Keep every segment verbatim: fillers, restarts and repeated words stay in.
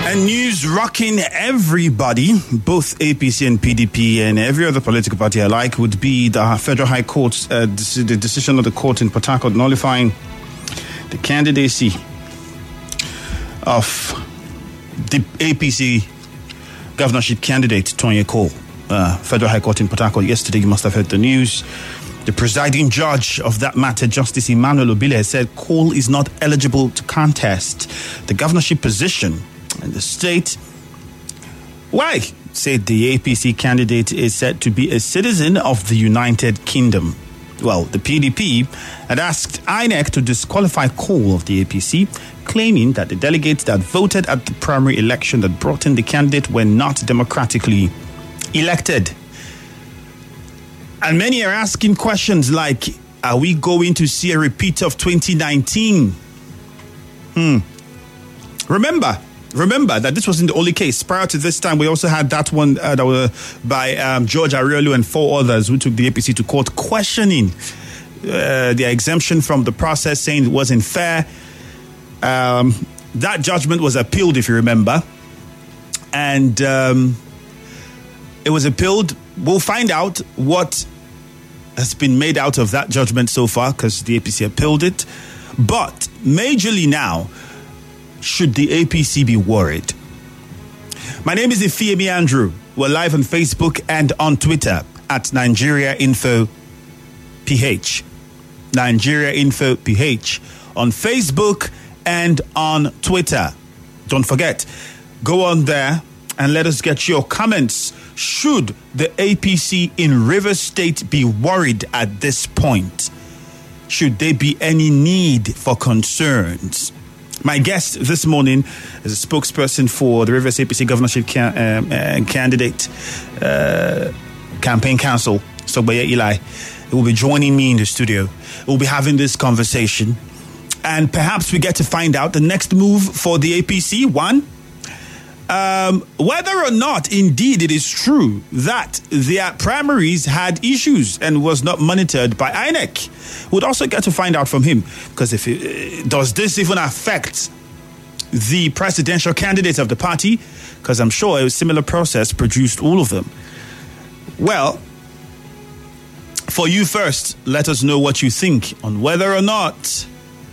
And news rocking everybody, both A P C and P D P and every other political party alike, would be the Federal High Court's uh, the decision of the court in Port Harcourt nullifying the candidacy of the A P C governorship candidate, Tonya Cole. Uh, Federal High Court in Port Harcourt yesterday, you must have heard the news. The presiding judge of that matter, Justice Emmanuel Obile, said Cole is not eligible to contest the governorship position in the state. Why? Said the A P C candidate is said to be a citizen of the United Kingdom. Well, the P D P had asked I N E C to disqualify Cole of the A P C, claiming that the delegates that voted at the primary election that brought in the candidate were not democratically elected. And many are asking questions like, are we going to see a repeat of twenty nineteen? Hmm. Remember, remember that this wasn't the only case. Prior to this time, we also had that one uh, that was by um, George Arielu and four others who took the A P C to court, questioning uh, their exemption from the process, saying it wasn't fair. Um, that judgment was appealed, if you remember. And um, it was appealed. We'll find out what has been made out of that judgment so far, because the A P C appealed it. But majorly now, should the A P C be worried? My name is Ifeami Andrew. We're live on Facebook and on Twitter at Nigeria Info P H. Nigeria Info P H on Facebook and on Twitter. Don't forget, go on there and let us get your comments. Should the A P C in Rivers State be worried at this point? Should there be any need for concerns? My guest this morning is a spokesperson for the Rivers A P C governorship can, um, uh, candidate uh, campaign council, Sogbeye Eli. He will be joining me in the studio. We'll be having this conversation, and perhaps we get to find out the next move for the A P C. One, Um, whether or not indeed it is true that their primaries had issues and was not monitored by I N E C. We'd also get to find out from him, because if it, does this even affect the presidential candidates of the party? Because I'm sure a similar process produced all of them. Well, for you first, let us know what you think on whether or not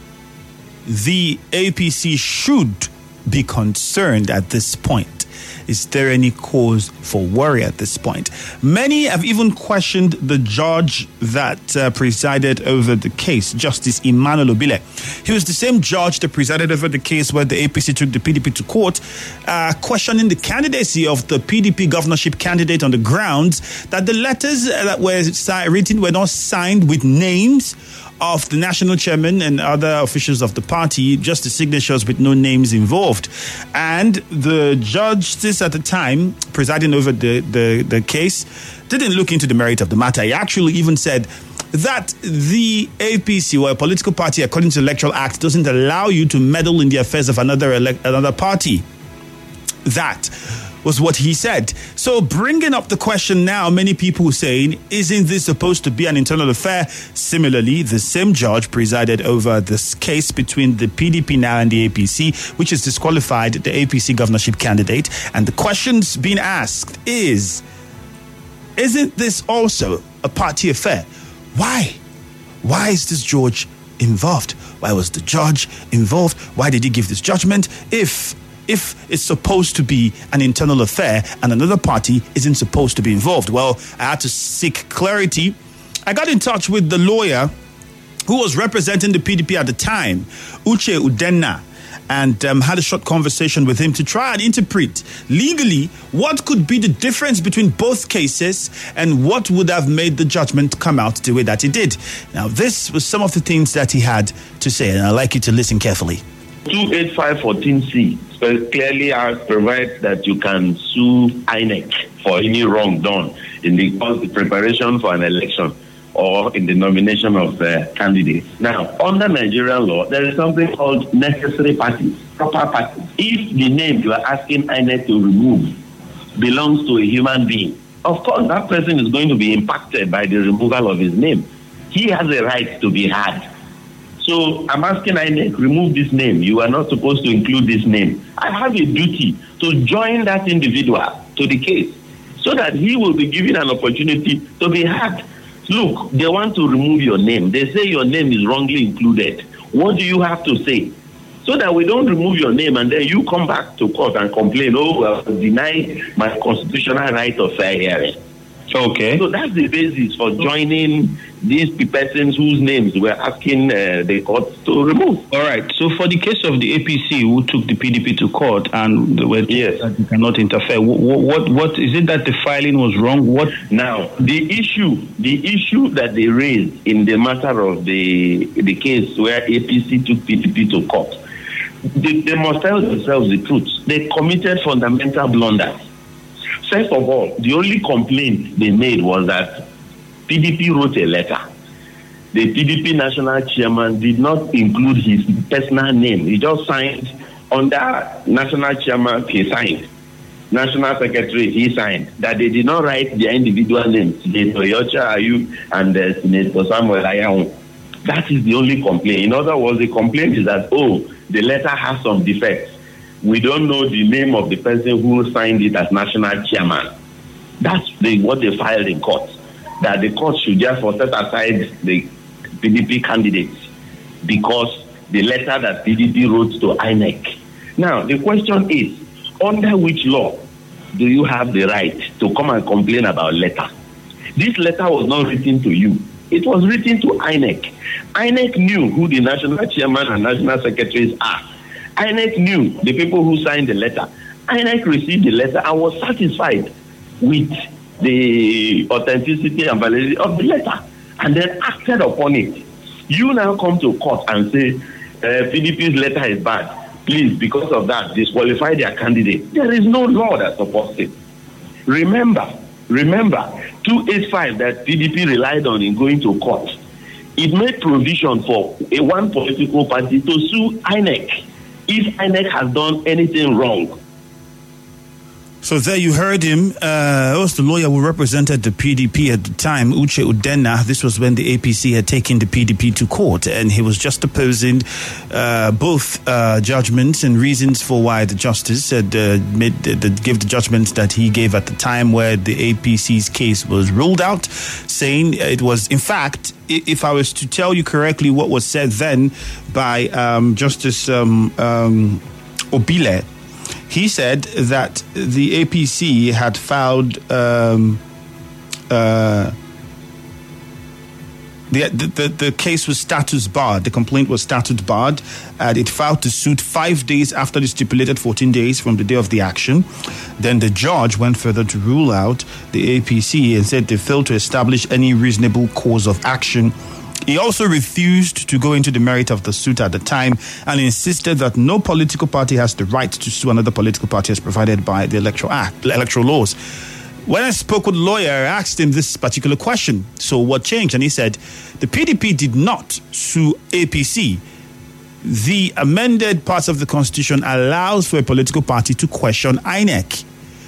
the A P C should be concerned at this point. Is there any cause for worry at this point? Many have even questioned the judge that uh, presided over the case, Justice Emmanuel Obile. He was the same judge that presided over the case where the A P C took the P D P to court, uh, questioning the candidacy of the P D P governorship candidate on the grounds that the letters that were si- written were not signed with names of the national chairman and other officials of the party, just the signatures with no names involved. And the judges at the time presiding over the, the, the case didn't look into the merit of the matter. He actually even said that the A P C, or a political party, according to the Electoral Act, doesn't allow you to meddle in the affairs of another ele- another party. That was what he said. So bringing up the question now, many people saying, isn't this supposed to be an internal affair? Similarly, the same judge presided over this case between the P D P now and the A P C, which has disqualified the A P C governorship candidate. And the questions being asked is, isn't this also a party affair? Why? Why is this judge involved? Why was the judge involved? Why did he give this judgment? If If it's supposed to be an internal affair and another party isn't supposed to be involved? Well, I had to seek clarity. I got in touch with the lawyer who was representing the P D P at the time, Uche Udenna, and um, had a short conversation with him to try and interpret legally what could be the difference between both cases and what would have made the judgment come out the way that it did. Now, this was some of the things that he had to say, and I'd like you to listen carefully. two eighty-five fourteen C clearly provides that you can sue I N E C for any wrong done in the, the preparation for an election or in the nomination of uh, candidates. Now, under Nigerian law, there is something called necessary parties, proper parties. If the name you are asking I N E C to remove belongs to a human being, of course that person is going to be impacted by the removal of his name. He has a right to be heard. So I'm asking I N E C, remove this name. You are not supposed to include this name. I have a duty to join that individual to the case so that he will be given an opportunity to be heard. Look, they want to remove your name. They say your name is wrongly included. What do you have to say? So that we don't remove your name and then you come back to court and complain, oh, well, deny my constitutional right of fair hearing. Okay. So that's the basis for joining these persons whose names we're asking uh, the court to remove. All right. So for the case of the A P C who took the P D P to court and were yes. that you cannot interfere, what, what what is it that the filing was wrong? What now? The issue, the issue that they raised in the matter of the the case where A P C took P D P to court, they, they must tell themselves the truth. They committed fundamental blunders. First of all, the only complaint they made was that P D P wrote a letter. The P D P national chairman did not include his personal name. He just signed under national chairman, he signed. National secretary, he signed. That they did not write their individual names. Senator Yocha Ayu and uh, Senator Samuel Ayahu. That is the only complaint. In other words, the complaint is that, oh, the letter has some defects. We don't know the name of the person who signed it as national chairman. That's the, what they filed in court. That the court should therefore set aside the P D P candidates because the letter that P D P wrote to I N E C. Now, the question is, under which law do you have the right to come and complain about letter? This letter was not written to you. It was written to I N E C. I N E C knew who the national chairman and national secretaries are. I N E C knew the people who signed the letter. I N E C received the letter and was satisfied with the authenticity and validity of the letter and then acted upon it. You now come to court and say, uh, P D P's letter is bad. Please, because of that, disqualify their candidate. There is no law that supports it. Remember, remember, two eighty-five that P D P relied on in going to court, it made provision for a one political party to sue I N E C if I N E C has done anything wrong. So there you heard him. Uh, it was the lawyer who represented the P D P at the time, Uche Udenna. This was when the A P C had taken the P D P to court, and he was just opposing uh, both uh, judgments and reasons for why the justice had uh, made the, the, gave the judgment that he gave at the time where the A P C's case was ruled out, saying it was, in fact, if I was to tell you correctly what was said then by um, Justice um, um, Obile, he said that the A P C had filed um, uh, the, the the case was status barred. The complaint was status barred, and it filed the suit five days after the stipulated fourteen days from the day of the action. Then the judge went further to rule out the A P C and said they failed to establish any reasonable cause of action. He also refused to go into the merit of the suit at the time and insisted that no political party has the right to sue another political party as provided by the Electoral Act, the electoral laws. When I spoke with the lawyer, I asked him this particular question. So what changed? And he said, the P D P did not sue A P C. The amended parts of the Constitution allows for a political party to question I N E C.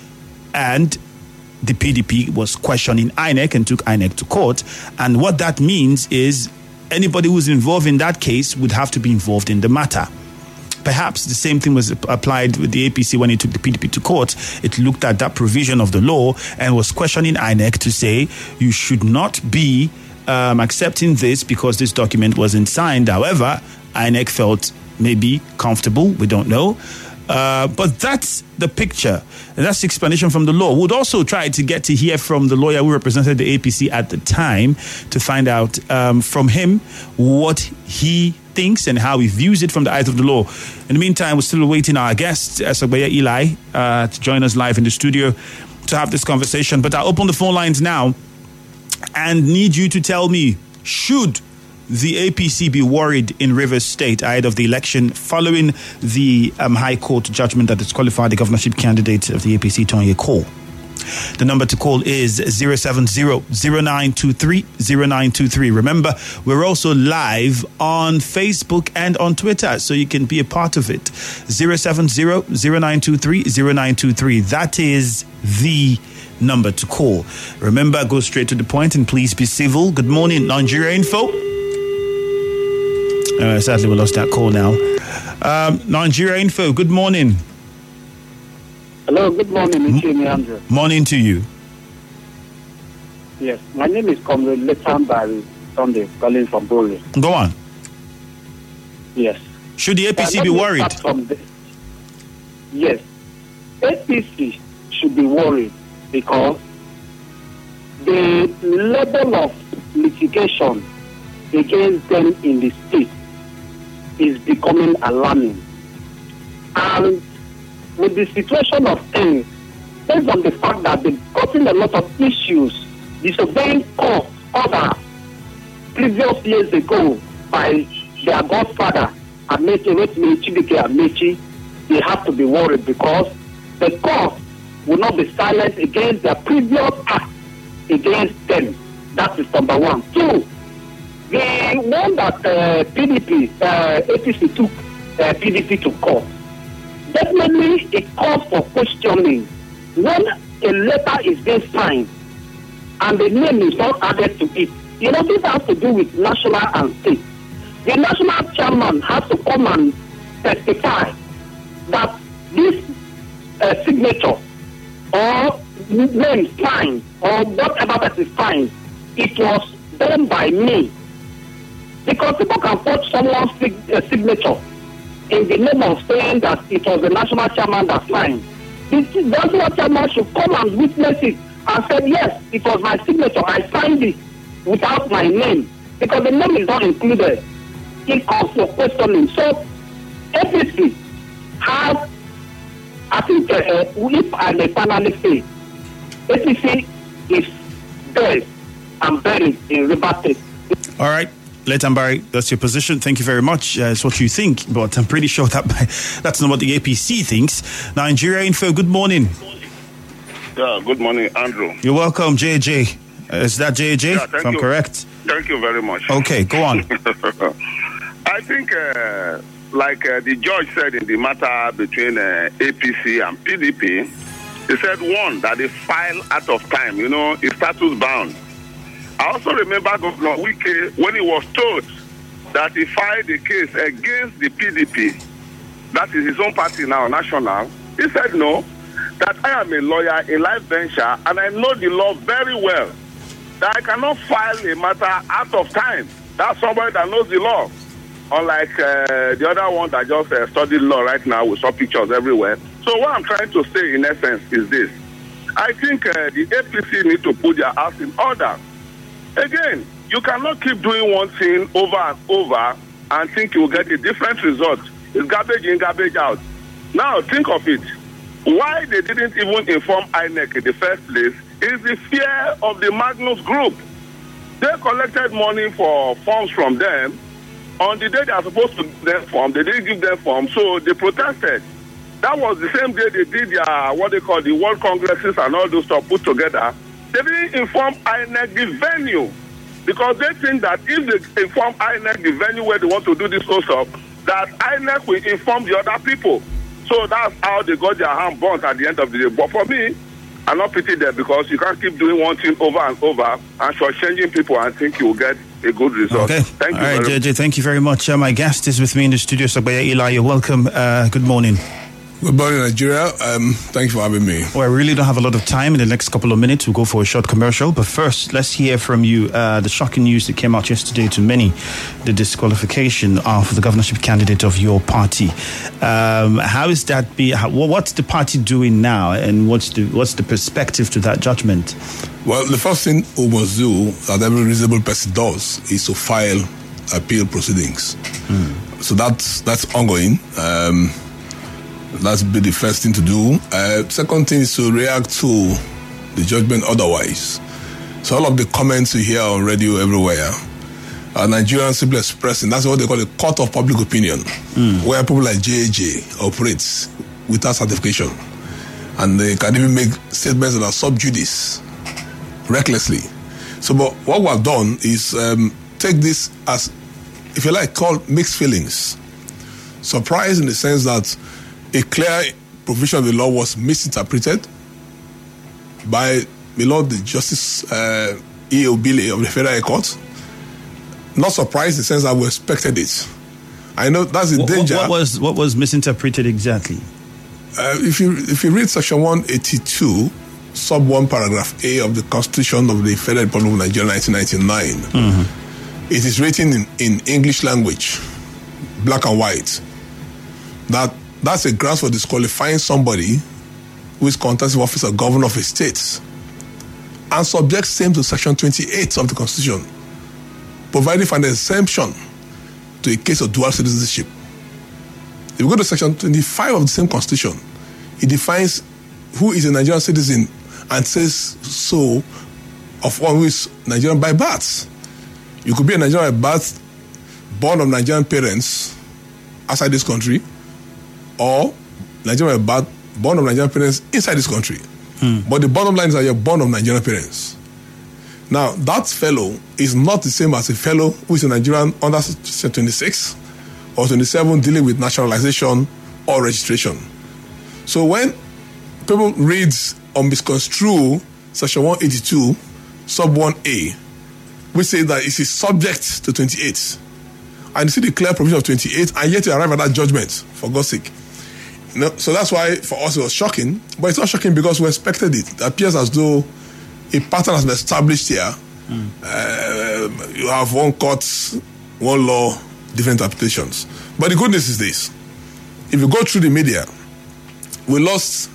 And the P D P was questioning I N E C and took I N E C to court. And what that means is anybody who's involved in that case would have to be involved in the matter. Perhaps the same thing was applied with the A P C when it took the P D P to court. It looked at that provision of the law and was questioning I N E C to say you should not be um, accepting this because this document wasn't signed. However, I N E C felt maybe comfortable. We don't know. Uh, but that's the picture. And that's the explanation from the law. We'd also try to get to hear from the lawyer who represented the A P C at the time to find out um, from him what he thinks and how he views it from the eyes of the law. In the meantime, we're still awaiting our guest, Asogbeya Eli, uh, to join us live in the studio to have this conversation. But I'll open the phone lines now and need you to tell me, should the A P C be worried in Rivers State ahead of the election following the um, High Court judgment that disqualified the governorship candidate of the A P C, Tonye Cole? The number to call is zero seven zero, zero nine two three, zero nine two three. Remember, we're also live on Facebook and on Twitter, so you can be a part of it. zero seven zero, zero nine two three, zero nine two three. That is the number to call. Remember, go straight to the point and please be civil. Good morning, Nigeria Info. Uh, sadly, we lost that call now. Um, Nigeria Info, good morning. Hello, good morning, Ichimi Andrew. Morning to you. Yes, my name is Comrade Letan Barry Sunday, calling from Bori. Go on. Yes. Should the A P C Uh, be let me worried? start from this. Yes. A P C should be worried because the level of litigation against them in the state is becoming alarming. And with the situation of things, based on the fact that they've gotten a lot of issues disobeying court order previous years ago by their godfather, Amechi, Rotimi Chibike Amechi, they have to be worried because the court will not be silent against their previous act against them. That is number one. Two, the one that uh, P D P, uh, A P C took uh, P D P to court, definitely it calls for questioning. When a letter is being signed and the name is not added to it, you know, this has to do with national and state. The national chairman has to come and testify that this uh, signature or name signed or whatever that is signed, it was done by me. Because people can forge someone's sig- uh, signature in the name of saying that it was the national chairman that signed. The, the national chairman should come and witness it and say, yes, it was my signature. I signed it without my name. Because the name is not included. It calls for questioning. So, A P C has, I think, uh, if I may finally say, A P C is dead and buried in River State. All right. Letan Barry, that's your position. Thank you very much. Uh, it's what you think, but I'm pretty sure that that's not what the A P C thinks. Nigeria Info, good morning. Yeah, good morning, Andrew. You're welcome, J J. Uh, is that J J? Yeah, thank if I'm you. correct? Thank you very much. Okay, go on. I think, uh, like uh, the judge said in the matter between uh, A P C and P D P, he said, one, that they file out of time, you know, is status bound. I also remember Governor Wike when he was told that he filed a case against the P D P, that is his own party now, national. He said, no, that I am a lawyer, a life venture, and I know the law very well, that I cannot file a matter out of time. That's somebody that knows the law. Unlike uh, the other one that just uh, studied law right now, we saw pictures everywhere. So what I'm trying to say in essence is this. I think uh, the A P C need to put their house in order. Again, you cannot keep doing one thing over and over and think you will get a different result. It's garbage in, garbage out. Now, think of it. Why they didn't even inform I N E C in the first place is the fear of the Magnus Group. They collected money for forms from them. On the day they are supposed to give them form, they didn't give them form, so they protested. That was the same day they did their, what they call the World Congresses and all those stuff put together. They didn't inform I N E C the venue because they think that if they inform I N E C the venue where they want to do this whole stuff, that I N E C will inform the other people. So that's how they got their hand burnt at the end of the day. But for me, I'm not pity them because you can't keep doing one thing over and over and shortchanging people and think you will get a good result. Okay. Thank All you. right, very J J, thank you very much. Uh, my guest is with me in the studio, Sabaya Eli. You're welcome. Uh, good morning. Good morning, Nigeria. Um, thank you for having me. Well, I really don't have a lot of time. In the next couple of minutes, we'll go for a short commercial. But first, let's hear from you uh, the shocking news that came out yesterday to many, the disqualification of the governorship candidate of your party. Um, how is that be? How, what's the party doing now, and what's the what's the perspective to that judgment? Well, the first thing we must do, that every reasonable person does, is to file appeal proceedings. Mm. So that's that's ongoing. Um, That's be the first thing to do. Uh, second thing is to react to the judgment otherwise. So all of the comments you hear on radio everywhere are Nigerians simply expressing, that's what they call a court of public opinion, mm. where people like J J operates without certification. And they can even make statements that are sub judice, recklessly. So but what we have done is um, take this as, if you like, called mixed feelings. Surprise in the sense that a clear provision of the law was misinterpreted by the Lord, the Justice uh, E O Bile of the Federal High Court. Not surprised in the sense that we expected it. I know that's the what, danger. What was what was misinterpreted exactly? Uh, if you if you read Section one eighty-two, Sub one, Paragraph A of the Constitution of the Federal Republic of Nigeria, nineteen ninety-nine, mm-hmm. it is written in, in English language, black and white, that that's a ground for disqualifying somebody who is contesting office of governor of a state, and subject same to Section twenty-eight of the Constitution, providing for an exemption to a case of dual citizenship. If you go to Section twenty-five of the same Constitution, it defines who is a Nigerian citizen and says so of one who is Nigerian by birth. You could be a Nigerian by birth, born of Nigerian parents outside this country, or Nigerian by birth, born of Nigerian parents inside this country. Hmm. But the bottom line is that you're born of Nigerian parents. Now, that fellow is not the same as a fellow who is a Nigerian under Section twenty-six or twenty-seven dealing with naturalization or registration. So when people read or misconstrue Section one eighty-two, Sub one A, which says that it is subject to twenty-eight, and you see the clear provision of twenty-eight, and yet you arrive at that judgment, for God's sake. You know, so that's why for us it was shocking, but it's not shocking because we expected it. It appears as though a pattern has been established here. Mm. Uh, you have one court, one law, different interpretations. But the good news is this. If you go through the media, we lost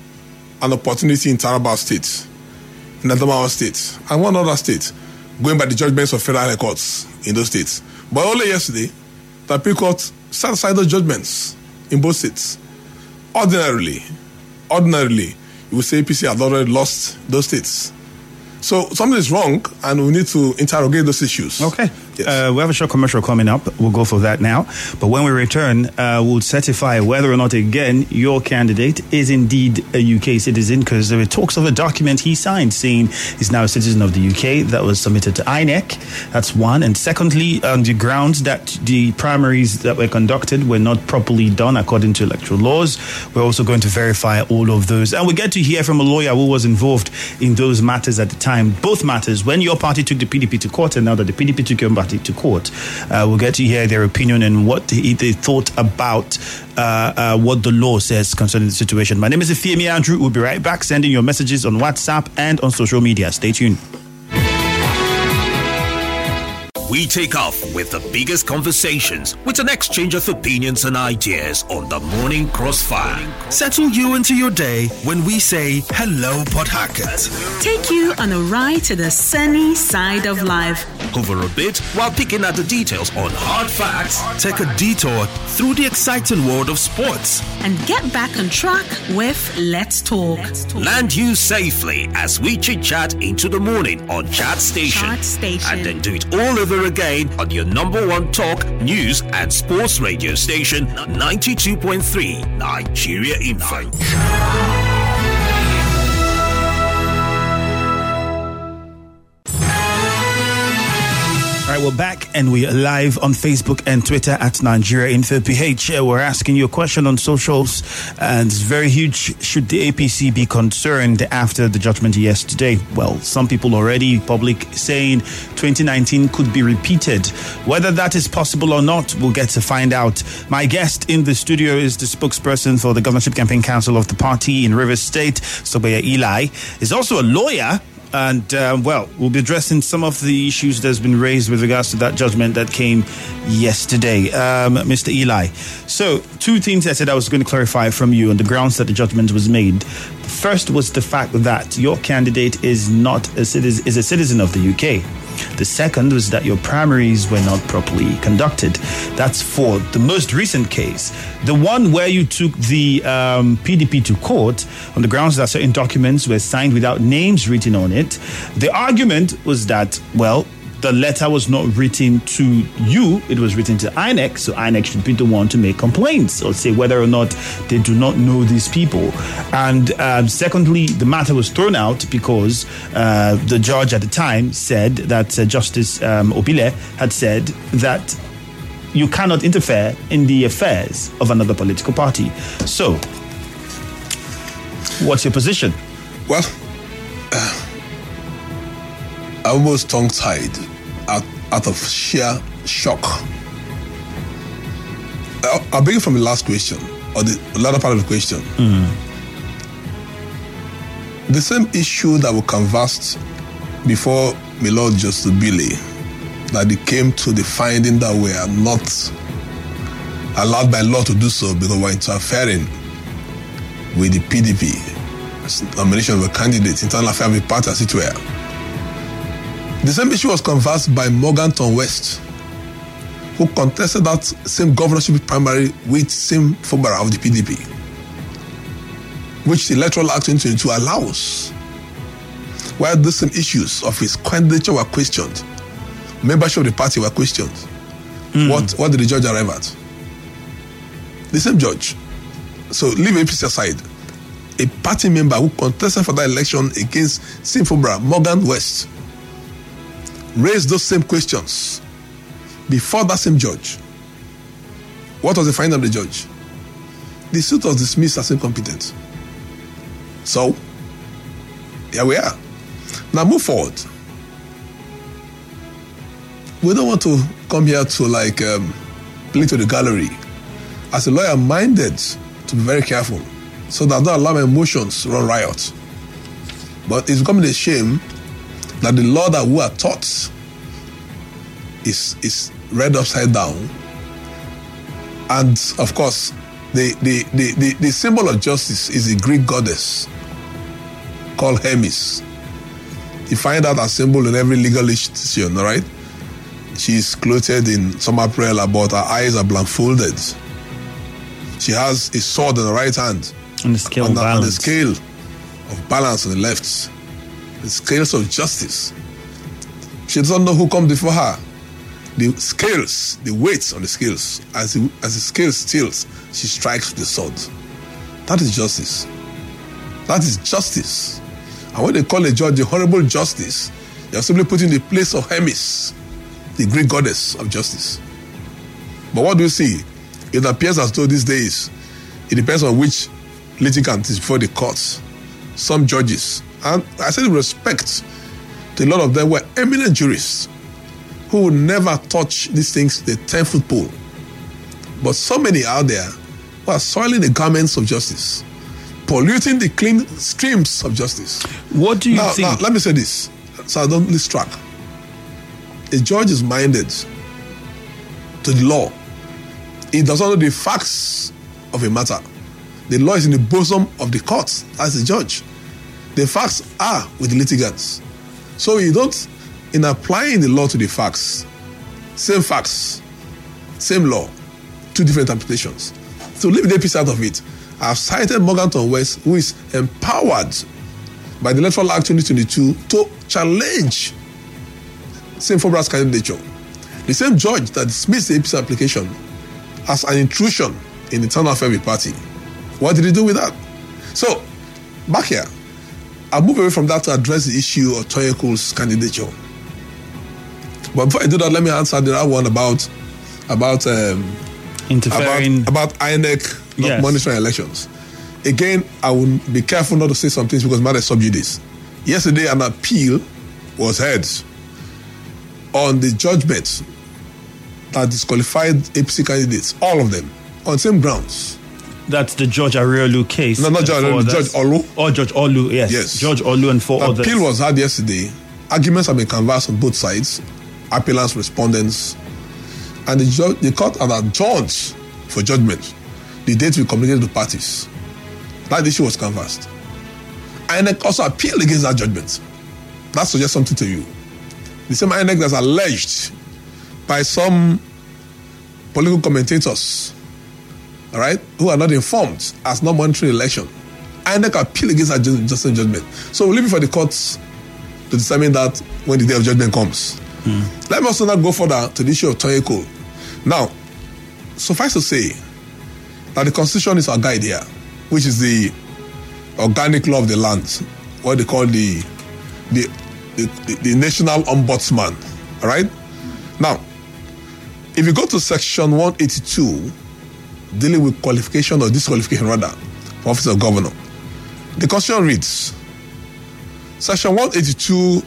an opportunity in Taraba State, in Adamawa State, and one other state, going by the judgments of federal high courts in those states. But only yesterday, the Appeal Court set aside those judgments in both states. Ordinarily, ordinarily, you would say A P C had already lost those states. So something is wrong, and we need to interrogate those issues. Okay. Yes. Uh, we have a short commercial coming up. We'll go for that now. But when we return, uh, we'll certify whether or not, again, your candidate is indeed a U K citizen, because there were talks of a document he signed saying he's now a citizen of the U K that was submitted to I N E C. That's one. And secondly, on the grounds that the primaries that were conducted were not properly done according to electoral laws, we're also going to verify all of those. And we get to hear from a lawyer who was involved in those matters at the time. Both matters, when your party took the P D P to court and now that the P D P took your party to court, uh, we'll get to hear their opinion and what they, they thought about uh, uh, what the law says concerning the situation. My name is Ifeami Andrew. We'll be right back, sending your messages on WhatsApp and on social media. Stay tuned. We take off with the biggest conversations with an exchange of opinions and ideas on the Morning Crossfire. Settle you into your day when we say hello, Port Harcourt. Take you on a ride to the sunny side of life. Hover a bit while picking at the details on hard facts. Take a detour through the exciting world of sports. And get back on track with Let's Talk. Let's Talk. Land you safely as we chit-chat into the morning on Chat Station. Chat Station. And then do it all over again on your number one talk, news and sports radio station, ninety-two point three Nigeria Info. All right, we're back and we're live on Facebook and Twitter at Nigeria Info P H. Uh, we're asking you a question on socials, and it's very huge. Should the A P C be concerned after the judgment yesterday? Well, some people already public saying twenty nineteen could be repeated. Whether that is possible or not, we'll get to find out. My guest in the studio is the spokesperson for the Governorship Campaign Council of the party in Rivers State, Sogbeye Eli. He's also a lawyer. And, uh, well, we'll be addressing some of the issues that's been raised with regards to that judgment that came yesterday. Um, Mister Eli, so two things I said I was going to clarify from you on the grounds that the judgment was made. The first was the fact that your candidate is not a citizen, is a citizen of the U K. The second was that your primaries were not properly conducted. That's for the most recent case. The one where you took the um, P D P to court on the grounds that certain documents were signed without names written on it. The argument was that, well, the letter was not written to you, it was written to I N E C, so I N E C should be the one to make complaints or say whether or not they do not know these people. And uh, secondly, the matter was thrown out because uh, the judge at the time said that uh, Justice um, Obile had said that you cannot interfere in the affairs of another political party. So, what's your position? Well, uh, I almost tongue-tied out, out of sheer shock I'll, I'll begin from the last question, or the latter part of the question. Mm. The same issue that we canvassed before my Lord Justice Billy, that they came to the finding that we are not allowed by law to do so because we're interfering with the P D P nomination of a candidate, internal affairs of the party, as it were. The same issue was canvassed by Morganton West, who contested that same governorship primary with same Fubara of the P D P, which the Electoral Act twenty twenty-two allows. While the same issues of his candidature were questioned, membership of the party were questioned. Mm. What, what did the judge arrive at? The same judge. So leave A P C aside. A party member who contested for that election against Sim Fubara, Morgan West, raised those same questions before that same judge. What was the finding of the judge? The suit was dismissed as incompetent. So, here we are. Now move forward. We don't want to come here to like um, play to the gallery. As a lawyer, I'm minded to be very careful so that I don't allow my emotions run riot. But it's becoming a shame that the law that we are taught is is read upside down. And of course, the the, the, the, the symbol of justice is a Greek goddess called Hermes. You find that a symbol in every legal institution, all right? She's clothed in some apparel, but her eyes are blindfolded. She has a sword in the right hand. And the scale on of the, balance. on the scale of balance on the left. The scales of justice. She doesn't know who comes before her. The scales, the weights on the scales, as the, as the scale tilts, she strikes with the sword. That is justice. That is justice. And when they call a judge the Honorable Justice, they are simply putting the place of Hermes, the Greek goddess of justice. But what do you see? It appears as though these days, it depends on which litigant is before the courts. Some judges, and I say with respect to a lot of them, were eminent jurists who would never touch these things, the ten-foot pole. But so many out there who are soiling the garments of justice, polluting the clean streams of justice. What do you now, think? Now, let me say this, so I don't lose track. A judge is minded to the law. He does not know the facts of a matter. The law is in the bosom of the courts as a judge. The facts are with the litigants. So you don't, in applying the law to the facts, same facts, same law, two different interpretations. So leave the A P C out of it. I've cited Morganton West, who is empowered by the Electoral Act twenty twenty-two to challenge Sim Fubara's candidature. The same judge that dismissed the A P C application as an intrusion in the internal affairs of the party. What did he do with that? So, back here, I'll move away from that to address the issue of Toyin Cole's candidature. But before I do that, let me answer the other one about about um, interfering about, about I N E C not yes. monitoring elections. Again, I will be careful not to say some things because matter is sub judice. Yesterday, an appeal was heard on the judgment that disqualified A P C candidates, all of them, on same grounds. That's the George Arielu case. No, not Judge Arielu, Judge Olu. Oh, Judge Olu, yes. Yes. Judge Olu and four the others. The appeal was had yesterday. Arguments have been canvassed on both sides, appellants, respondents, and the, judge, the court had adjourned for judgment the date we communicated to parties. That issue was canvassed. I N E C also appealed against that judgment. That suggests something to you. The same I N E C that's alleged by some political commentators, all right, who are not informed as not monitoring election. I N E C appeal against that just judgment. So we'll leave it for the courts to determine that when the day of judgment comes. Mm. Let me also now go further to the issue of Toyin Cole. Now, suffice to say that the Constitution is our guide here, which is the organic law of the land, what they call the the, the, the, the National Ombudsman. All right? Now, if you go to section one eighty-two, dealing with qualification or disqualification rather, for office of governor, the Constitution reads, section one eighty-two,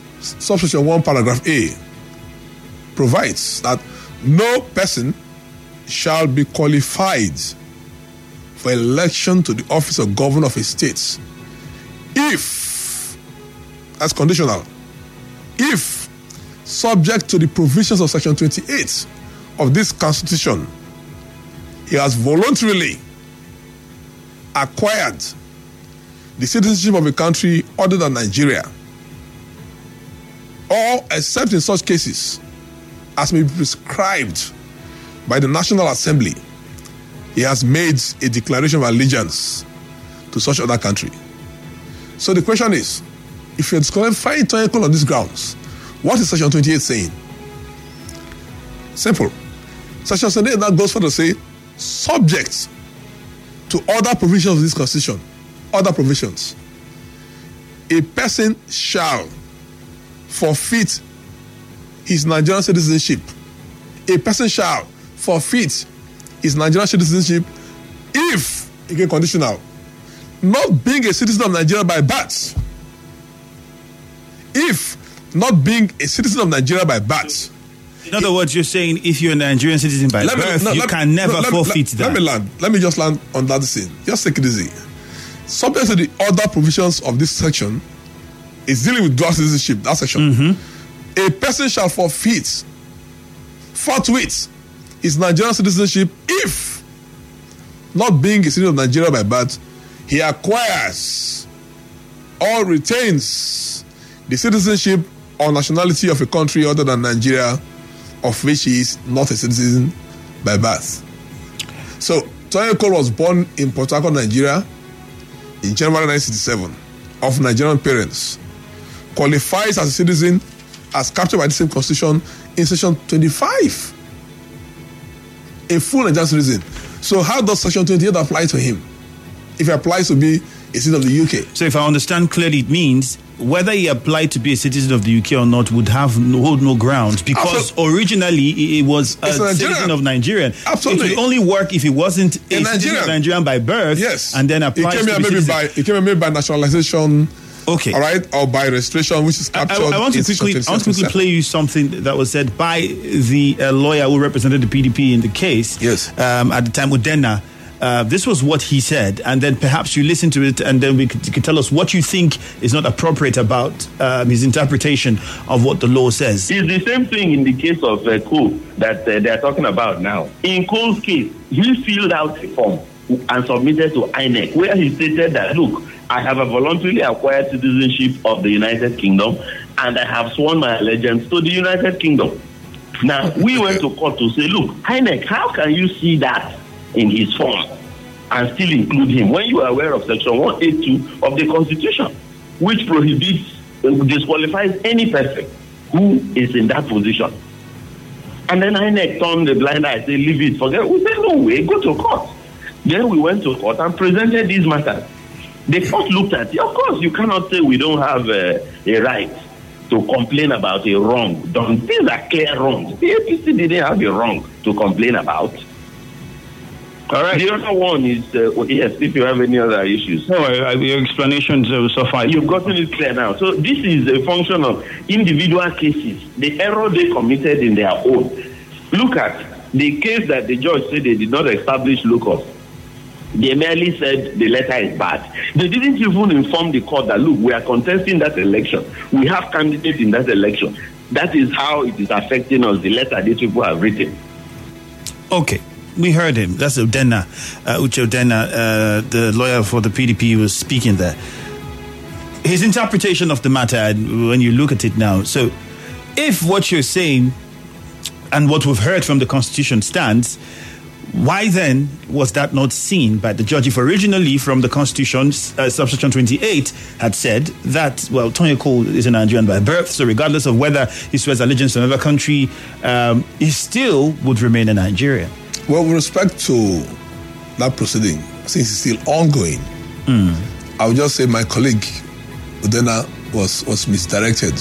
subsection one, paragraph A, provides that no person shall be qualified for election to the office of governor of a state if, that's conditional, if subject to the provisions of section twenty-eight of this constitution, he has voluntarily acquired the citizenship of a country other than Nigeria, or except in such cases as may be prescribed by the National Assembly, he has made a declaration of allegiance to such other country. So the question is, if you're disqualifying Toyin Cole on these grounds, what is section twenty-eight saying? Simple. Section twenty-eight now goes further to say, subject to other provisions of this constitution, other provisions, a person shall forfeit his Nigerian citizenship. A person shall forfeit his Nigerian citizenship if, again conditional, not being a citizen of Nigeria by birth. If not being a citizen of Nigeria by birth. In other words, you're saying if you're a Nigerian citizen by Let me- birth, no, you let- can never no, let- forfeit let, that. Let me land. Let me just land on that scene. Just take it easy. Subject to the other provisions of this section is dealing with dual citizenship, that section. Mm-hmm. A person shall forfeit forthwith his Nigerian citizenship if, not being a citizen of Nigeria by birth, he acquires or retains the citizenship or nationality of a country other than Nigeria of which he is not a citizen by birth. So, Toyin Cole was born in Port Harcourt, Nigeria in January nineteen sixty-seven of Nigerian parents. Qualifies as a citizen as captured by the same constitution in section twenty-five. A full Nigerian citizen. So how does section twenty-eight apply to him? If he applies to be a citizen of the U K. So if I understand clearly, it means whether he applied to be a citizen of the U K or not would have no, hold no ground, because Absolutely. originally he he was a It's a Nigerian. citizen of Nigeria. Absolutely. It would only work if he wasn't a, A citizen Nigerian. of Nigerian by birth, Yes. and then He applies came to here be maybe citizen. by he came here maybe by nationalization. Okay. All right, or by registration, which is I, captured. I want to in quickly, section I want to quickly twenty-seven. play you something that was said by the uh, lawyer who represented the P D P in the case. Yes. Um, at the time, Udenna. Uh, this was what he said, and then perhaps you listen to it, and then we could, you could tell us what you think is not appropriate about um, his interpretation of what the law says. It's the same thing in the case of uh, Cole that uh, they are talking about now. In Cole's case, he filled out a form and submitted to I N E C where he stated that, look, I have a voluntarily acquired citizenship of the United Kingdom and I have sworn my allegiance to the United Kingdom. Now, we went to court to say, look, I N E C, how can you see that in his form and still include him when you are aware of section one eighty-two of the Constitution, which prohibits, uh, disqualifies any person who is in that position? And then I N E C turned the blind eye, say, leave it, forget. We said, no way, go to court. Then we went to court and presented these matters. The court looked at it. Of course, you cannot say we don't have uh, a right to complain about a wrong done. These are clear wrongs. The A P C didn't have a wrong to complain about. All right. The other one is, uh, yes, if you have any other issues. No, I, I, your explanations uh, suffice. You've gotten it clear now. So this is a function of individual cases, the error they committed in their own. Look at the case that the judge said they did not establish locus. They merely said the letter is bad. They didn't even inform the court that, look, we are contesting that election. We have candidates in that election. That is how it is affecting us, the letter these people have written. Okay. We heard him. That's Udenna, uh, Uche Udenna, uh, the lawyer for the P D P, was speaking there. His interpretation of the matter, when you look at it now, so if what you're saying and what we've heard from the Constitution stands, why then was that not seen by the judge? If originally from the Constitution, uh, subsection twenty-eight had said that, well, Toyin Cole is a Nigerian by birth, so regardless of whether he swears allegiance to another country, um, he still would remain a Nigerian. Well, with respect to that proceeding, since it's still ongoing, Mm. I would just say my colleague Udenna was was misdirected.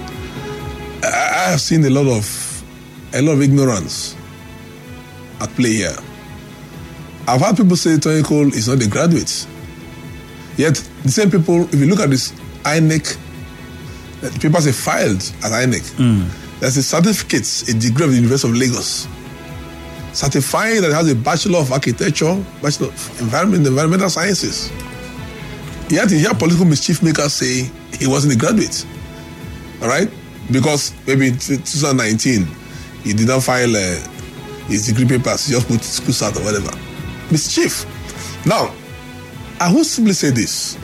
I, I have seen a lot of a lot of ignorance at play here. I've had people say Toyin Cole is not a graduate. Yet the same people, if you look at this I N E C, the papers are filed at I N E C. Mm. There's a certificate, a degree of the University of Lagos. certifying that he has a Bachelor of Architecture, Bachelor of Environment, Environmental Sciences. Yet you hear political mischief makers say he wasn't a graduate. All right? Because maybe in twenty nineteen, he did not file uh, his degree papers, he just put school start or whatever. Mischief. Now, I will simply say this.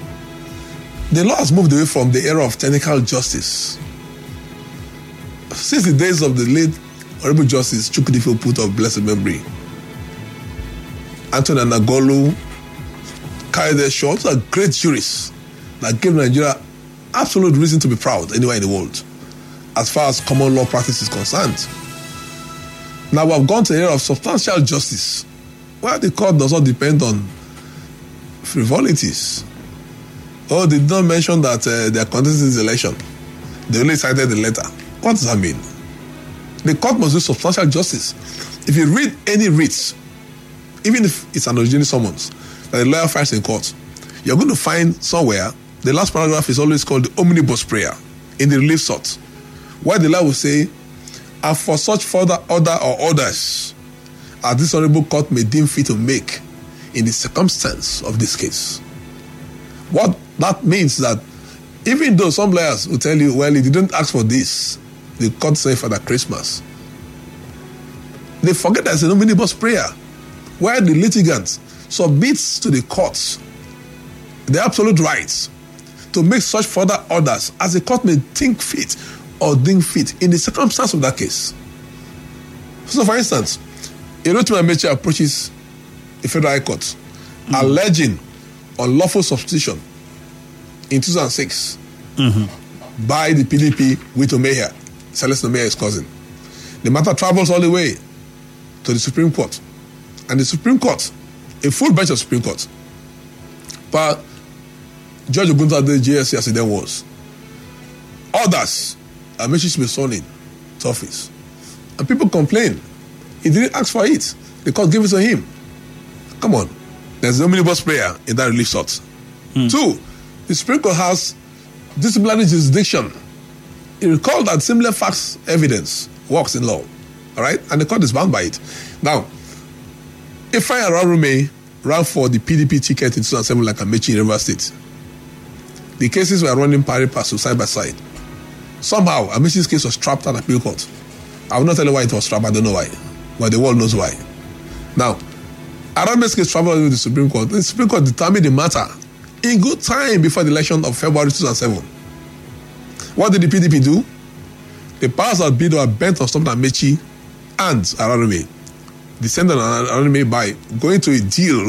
The law has moved away from the era of technical justice. Since the days of the late Honorable Justice Chukwudifo Puta of blessed memory, Anthony Nagolu, Kayode Shaw, those are great jurists that gave Nigeria absolute reason to be proud anywhere in the world as far as common law practice is concerned. Now we have gone to the era of substantial justice, where the court does not depend on frivolities. Oh, they did not mention that uh, they are contesting this election. They only cited the letter. What does that mean? The court must do substantial justice. If you read any writ, even if it's an original summons that a lawyer files in court, you're going to find somewhere the last paragraph is always called the omnibus prayer in the relief sort, where the lawyer will say, and for such further order or orders as this honorable court may deem fit to make in the circumstance of this case. What that means that even though some lawyers will tell you, well, he didn't ask for this, the court say for the Christmas, they forget there's an omnibus prayer where the litigant submits to the courts the absolute rights to make such further orders as the court may think fit or deem fit in the circumstance of that case. So, for instance, a Rotimi Amaechi approaches the Federal High Court mm-hmm. alleging unlawful substitution in two thousand six mm-hmm. by the P D P with Omeya, Celestine Omeya, his cousin. The matter travels all the way to the Supreme Court. And the Supreme Court, a full bench of Supreme Court, but Judge Oguntade, J S C as it then was, orders Amaechi should be sworn in to office. And people complain. He didn't ask for it. The court gave it to him. Come on. There's no omnibus prayer in that relief sort. Hmm. Two, the Supreme Court has disciplinary jurisdiction. You recall that similar facts evidence works in law. All right? And the court is bound by it. Now, Ifeanyi Ararume ran for the P D P ticket in two thousand seven like Amaechi in Rivers State. The cases were running pari passu side by side. Somehow, Amaechi's case was trapped at appeal court. I will not tell you why it was trapped. I don't know why. But the world knows why. Now, Ararume's case traveled to the Supreme Court. The Supreme Court determined the matter in good time before the election of February two thousand seven. What did the P D P do? The powers that be were bent on stopping Amaechi and Ararume. Descended on Ararume by going to a deal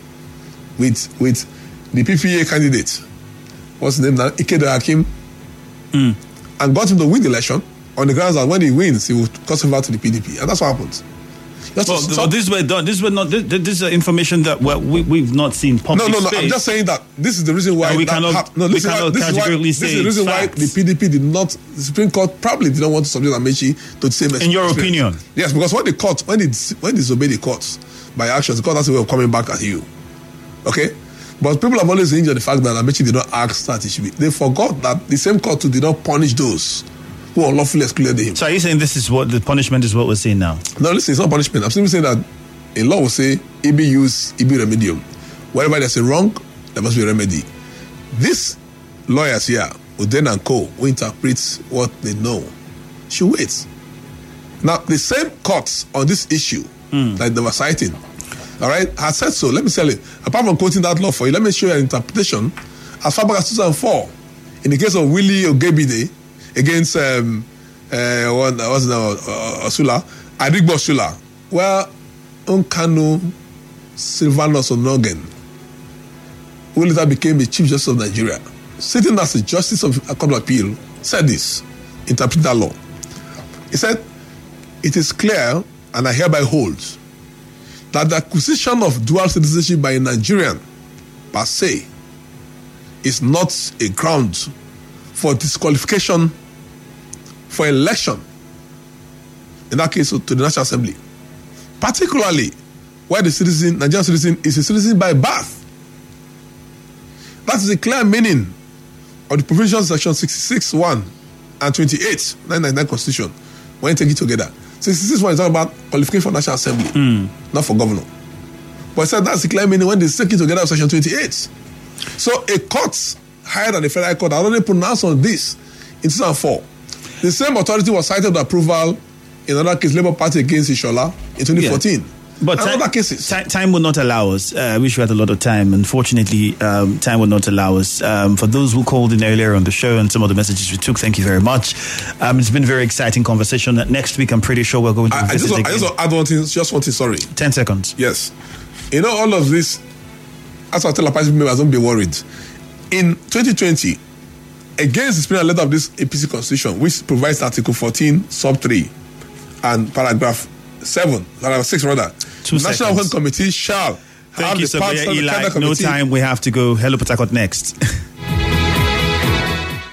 with, with the P P A candidate. What's his name now? Ikedo Hakim. Mm. And got him to win the election on the grounds that when he wins, he will cross over to the P D P. And that's what happened. Well, so, well, this were done. This were not. This, this is information that we, we've not seen public. No, no, no. Space. I'm just saying that this is the reason why. No, we that cannot. hap- no, we cannot this categorically is why, say this is the reason facts. why the P D P did not. The Supreme Court probably did not want to subject Amaechi to the same. In your opinion? Yes, because when the court, when it when they disobey the courts by actions, the court has a way of coming back at you. Okay, but people have always injured the fact that Amaechi did not ask that it should be. They forgot that the same court did not punish those who unlawfully excluded him. So are you saying this is what the punishment is what we're seeing now? No, listen, it's not punishment. I'm simply saying that a law will say, ibi use, ibi remedium. Wherever there's a wrong, there must be a remedy. These lawyers here, Uden and Co., who interpret what they know, should wait. Now, the same courts on this issue mm. that they were citing, all right, has said so. Let me tell you, apart from quoting that law for you, let me show you an interpretation as far back as two thousand four, in the case of Willie Ogebide against, um, uh, what, what's the name, uh, Osula, Adigbo Osula, where Nkanu Silvanus Onogen, who later became the Chief Justice of Nigeria, sitting as the Justice of a Court of Appeal, said this, interpret that law. He said, it is clear, and I hereby hold, that the acquisition of dual citizenship by a Nigerian, per se, is not a ground for disqualification for election, in that case, to the National Assembly. Particularly where the citizen, Nigerian citizen, is a citizen by birth. That is a clear meaning of the provisions section sixty-six one and twenty-eight, nine ninety-nine Constitution, when you take it together. sixty-six one is talking about qualification for National Assembly, Mm. not for governor. But I said that's the clear meaning when they stick it together with Section twenty-eight. So a court higher than the Federal Court had already pronounced on this in two thousand four. The same authority was cited with approval in another case, Labour Party against Ishola in twenty fourteen. Yeah. But and time, other cases. Time, time will not allow us. Uh, I wish we had a lot of time. Unfortunately, um, time will not allow us. Um, for those who called in earlier on the show and some of the messages we took, thank you very much. Um, it's been a very exciting conversation. Next week, I'm pretty sure we're going to I, I visit just, want, I again. just want to add one thing, just one thing, sorry. Ten seconds. Yes. You know, all of this, as I tell the party members, don't be worried. In twenty twenty, against the spirit and letter of this A P C constitution, which provides Article fourteen, sub three, and paragraph seven, paragraph six rather, Two National seconds. Working Committee shall Thank have you, the Sir parts Mayor of the Eli. Cabinet No Committee. time. We have to go. Hello, Port Harcourt next.